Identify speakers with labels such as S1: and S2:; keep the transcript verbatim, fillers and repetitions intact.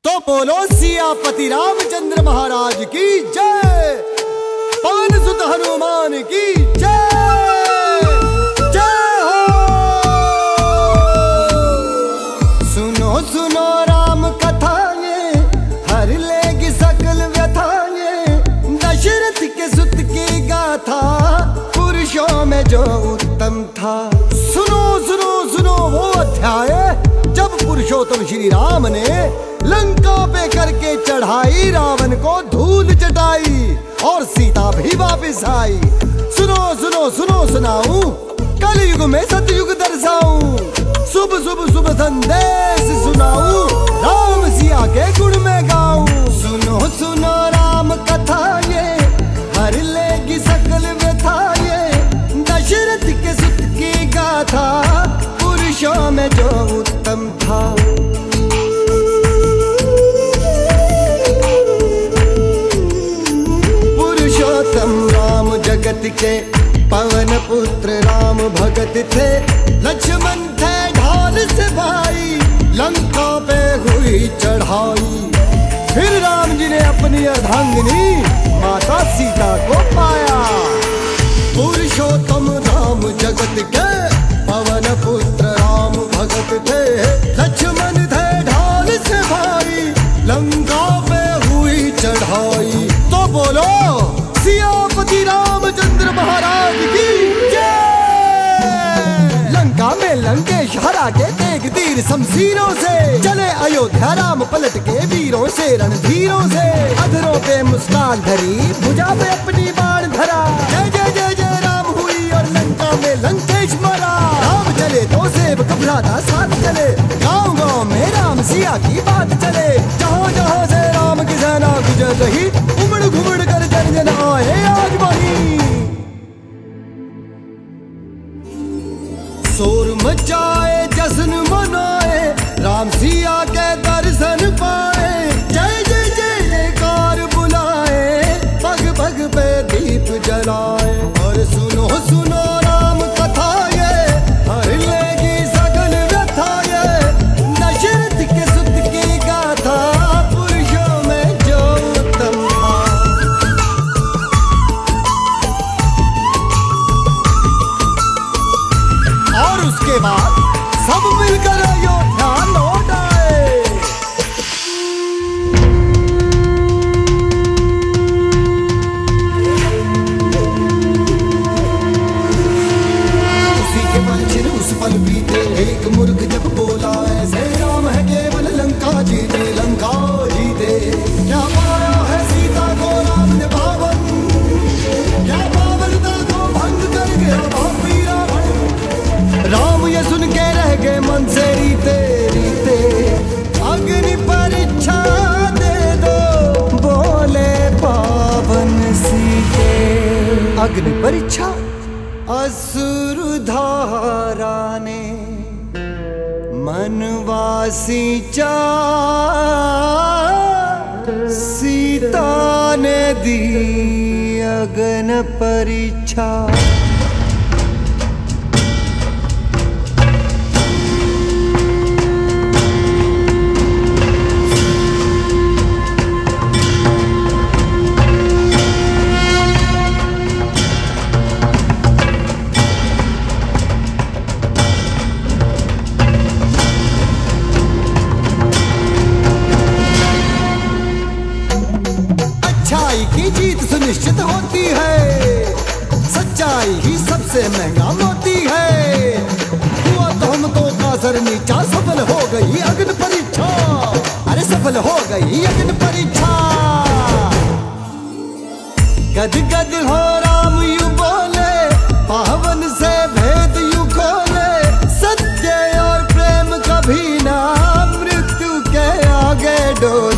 S1: तो बोलो सियापति रामचंद्र महाराज की जय, पवन सुत हनुमान की जय, जय हो। सुनो सुनो राम कथाएं, हर लेगी सकल व्यथाएं, दशरथ के सुत की गाथा, पुरुषों में जो उत्तम था। सुनो सुनो सुनो वो अध्याय जब पुरुषोत्तम श्री राम ने लंका पे करके चढ़ाई, रावण को धूल चटाई और सीता भी वापस आई। सुनो सुनो सुनो सुनाऊं, कलयुग में सतयुग दर्शाऊं, शुभ शुभ शुभ संदेश सुनाऊं, राम सिया के गुण में गाऊं। सुनो सुनो राम कथा ये, हर लेगी सकल व्यथा ये, दशरथ के सुत की गाथा, पुरुषों में जो उत्तम था। राम जगत के पवन पुत्र राम भगत थे, लक्ष्मण थे ढाल से भाई, लंका पे हुई चढ़ाई। फिर राम जी ने अपनी अर्धांगिनी माता सीता को पाया। पुरुषोत्तम राम जगत के पवन पुत्र राम भगत थे, लक्ष्मण थे ढाल से भाई, लंका पे हुई चढ़ाई। तो बोलो सियापति रामचंद्र महाराज की जय। लंका में लंकेश हरा के तेग तीर शमशीरों से, चले अयोध्या राम पलट के वीरों से रणधीरों से, अधरों पे मुस्कान धरी, भुजा पे अपनी बाण धरा। जय जय जय जय राम हुई और लंका में लंकेश मरा। राम चले तो सेब घबराता साथ चले, गाँव गाँव में राम सिया की बात चले। जहाँ जहाँ से राम की सेना गुजर रही, उमड़ घुमड़ कर जन जन आए आज वही। शोर मचाए जश्न मनाए, राम सिया के दर्शन पाए। जय जय जय जयकार बुलाए, पग पग पे दीप जलाए। और सुनो सुनो राम कथा ये, हर लेगी सकल व्यथा ये, दशरथ के सुत की गाथा, पुरुषों में जो उत्तम था। और उसके बाद सब मिलकर अयोध्या लौट आए। उसी के पल उस पल बीते, एक मूर्ख जब बोला ऐसे, राम है केवल लंका जीते, लंका जीते। क्या पाया है सीता को राम ने पावन, क्या पावनता को भंग कर गया पापी रावण। राम ये सुन के रह गए मन से रीते रीते, अग्नि परीक्षा दे दो, बोले पावन सीते। अग्नि परीक्षा असुर धारा ने, मनवासी चा सीता ने दी अग्नि परीक्षा। की जीत सुनिश्चित होती है, सच्चाई ही सबसे महंगा मोती है। हुआ तो हमको का सर नीचा, सफल हो गई अग्नि परीक्षा। अरे सफल हो गई अग्नि परीक्षा। गद गद हो राम यू बोले, पावन से भेद यू खोले, सत्य और प्रेम कभी ना मृत्यु के आगे डोले।